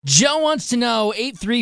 Joe wants to know,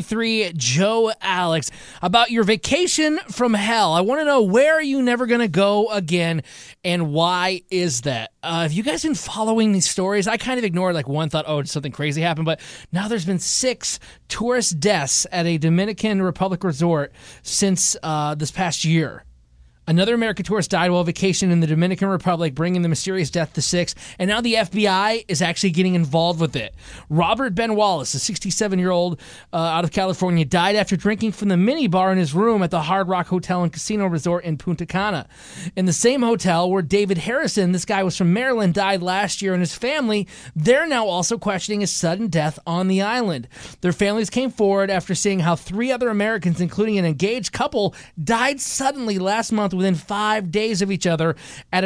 833-JOE-ALEX, about your vacation from hell. I want to know, where are you never going to go again, and why is that? Have you guys been following these stories? I kind of ignored one, thought, oh, something crazy happened, but now there's been 6 tourist deaths at a Dominican Republic resort since this past year. Another American tourist died while vacationing in the Dominican Republic, bringing the mysterious death to 6, and now the FBI is actually getting involved with it. Robert Ben Wallace, a 67-year-old out of California, died after drinking from the minibar in his room at the Hard Rock Hotel and Casino Resort in Punta Cana. In the same hotel where David Harrison, this guy was from Maryland, died last year, and his family, they're now also questioning his sudden death on the island. Their families came forward after seeing how 3 other Americans, including an engaged couple, died suddenly last month within 5 days of each other at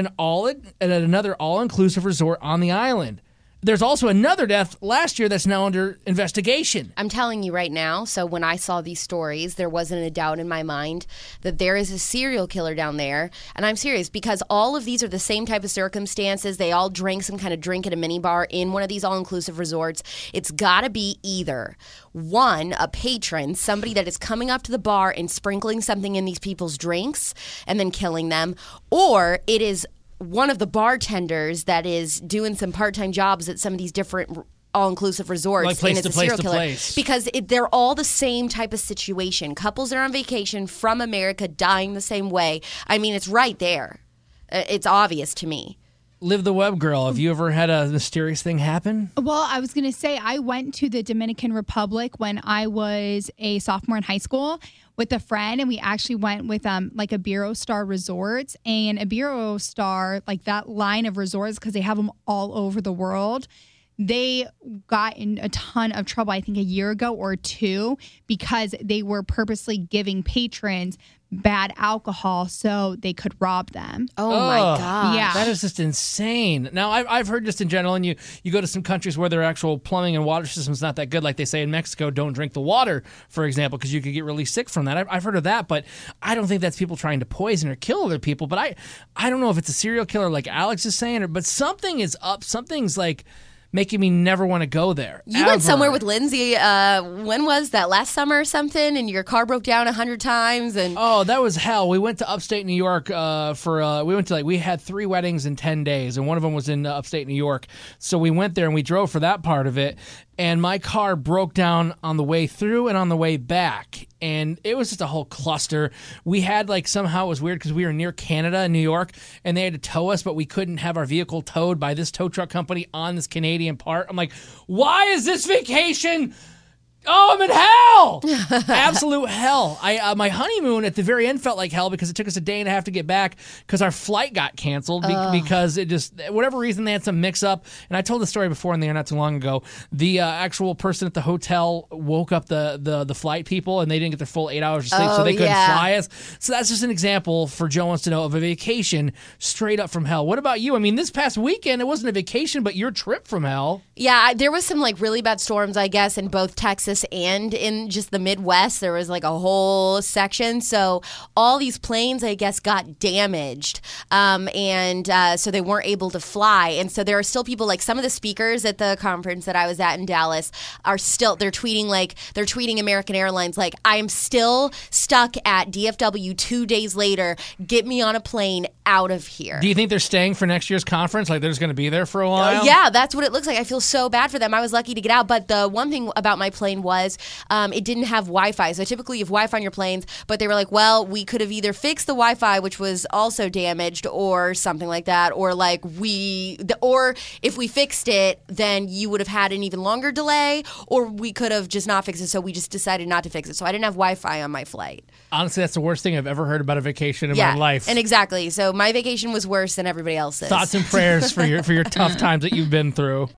another all-inclusive resort on the island. There's also another death last year that's now under investigation. I'm telling you right now, so when I saw these stories, there wasn't a doubt in my mind that there is a serial killer down there. And I'm serious, because all of these are the same type of circumstances. They all drank some kind of drink at a minibar in one of these all-inclusive resorts. It's got to be either, one, a patron, somebody that is coming up to the bar and sprinkling something in these people's drinks and then killing them, or it is one of the bartenders that is doing some part-time jobs at some of these different all-inclusive resorts, like place and it's to a place serial to killer. place. Because they're all the same type of situation. Couples that are on vacation from America dying the same way. I mean, it's right there. It's obvious to me. Live the Web Girl, have you ever had a mysterious thing happen? Well, I was going to say, I went to the Dominican Republic when I was a sophomore in high school with a friend, and we actually went with like a Iberostar Resorts, and Iberostar, like that line of resorts, because they have them all over the world, they got in a ton of trouble, I think a year ago or 2, because they were purposely giving patrons bad alcohol so they could rob them. Oh my God. Yeah. That is just insane. Now, I've heard just in general, and you go to some countries where their actual plumbing and water system is not that good, like they say in Mexico, don't drink the water, for example, because you could get really sick from that. I've heard of that, but I don't think that's people trying to poison or kill other people. But I don't know if it's a serial killer like Alex is saying, but something is up. Something's like making me never want to go there. You went somewhere with Lindsay, when was that, last summer or something, and your car broke down 100 times? And oh, that was hell. We went to upstate New York we had 3 weddings in 10 days, and one of them was in upstate New York. So we went there and we drove for that part of it, and my car broke down on the way through and on the way back. And it was just a whole cluster. We had somehow it was weird because we were near Canada in New York, and they had to tow us, but we couldn't have our vehicle towed by this tow truck company on this Canadian part. I'm like, why is this vacation? Oh, I'm in hell! Absolute hell. My honeymoon at the very end felt like hell because it took us a day and a half to get back because our flight got canceled because it just, whatever reason, they had some mix-up. And I told the story before in the air not too long ago. The actual person at the hotel woke up the flight people, and they didn't get their full 8 hours of sleep, so they couldn't fly us. So that's just an example, for Joe Wants to Know, of a vacation straight up from hell. What about you? I mean, this past weekend, it wasn't a vacation, but your trip from hell. Yeah, there was some really bad storms, I guess, in both Texas and in just the Midwest. There was a whole section. So all these planes, I guess, got damaged. So they weren't able to fly. And so there are still people, some of the speakers at the conference that I was at in Dallas are still, they're tweeting American Airlines I am still stuck at DFW 2 days later. Get me on a plane out of here. Do you think they're staying for next year's conference? They're just going to be there for a while? Yeah, that's what it looks like. I feel so bad for them. I was lucky to get out. But the one thing about my plane was it didn't have Wi-Fi. So typically you have Wi-Fi on your planes, but they were like, well, we could have either fixed the Wi-Fi, which was also damaged, or something like that, or or if we fixed it, then you would have had an even longer delay, or we could have just not fixed it. So we just decided not to fix it. So I didn't have Wi-Fi on my flight. Honestly, that's the worst thing I've ever heard about a vacation in my life. And exactly. So my vacation was worse than everybody else's. Thoughts and prayers for your tough times that you've been through.